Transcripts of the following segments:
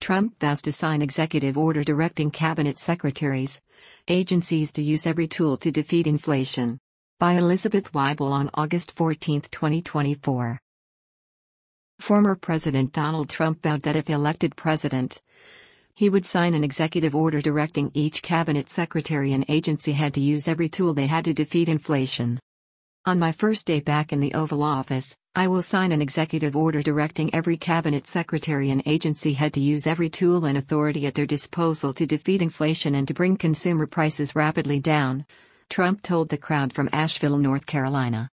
Trump vows to sign executive order directing cabinet secretaries, agencies to use every tool to defeat inflation. By Elizabeth Weibel on August 14, 2024. Former President Donald Trump vowed that if elected president, he would sign an executive order directing each cabinet secretary and agency head to use every tool they had to defeat inflation. On my first day back in the Oval Office, I will sign an executive order directing every cabinet secretary and agency head to use every tool and authority at their disposal to defeat inflation and to bring consumer prices rapidly down, Trump told the crowd from Asheville, North Carolina.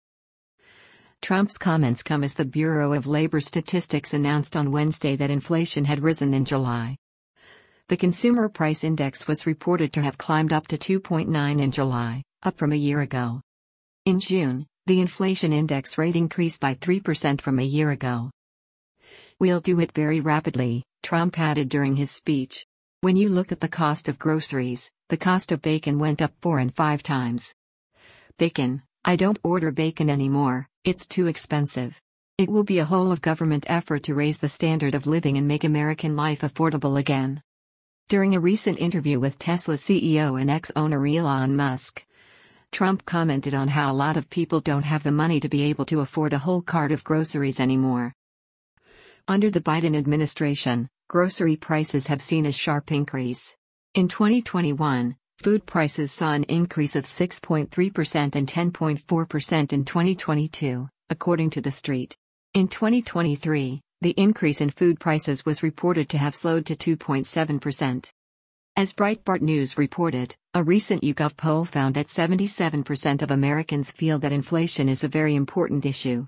Trump's comments come as the Bureau of Labor Statistics announced on Wednesday that inflation had risen in July. The Consumer Price Index was reported to have climbed up to 2.9 in July, up from a year ago. In June, the inflation index rate increased by 3% from a year ago. "We'll do it very rapidly," Trump added during his speech. "When you look at the cost of groceries, the cost of bacon went up 4 and 5 times. Bacon, I don't order bacon anymore, it's too expensive. It will be a whole of government effort to raise the standard of living and make American life affordable again." During a recent interview with Tesla CEO and ex-owner Elon Musk, Trump commented on how a lot of people don't have the money to be able to afford a whole cart of groceries anymore. Under the Biden administration, grocery prices have seen a sharp increase. In 2021, food prices saw an increase of 6.3% and 10.4% in 2022, according to The Street. In 2023, the increase in food prices was reported to have slowed to 2.7%. As Breitbart News reported, a recent YouGov poll found that 77% of Americans feel that inflation is a very important issue.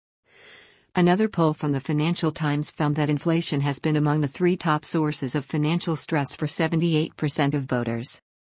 Another poll from the Financial Times found that inflation has been among the 3 top sources of financial stress for 78% of voters.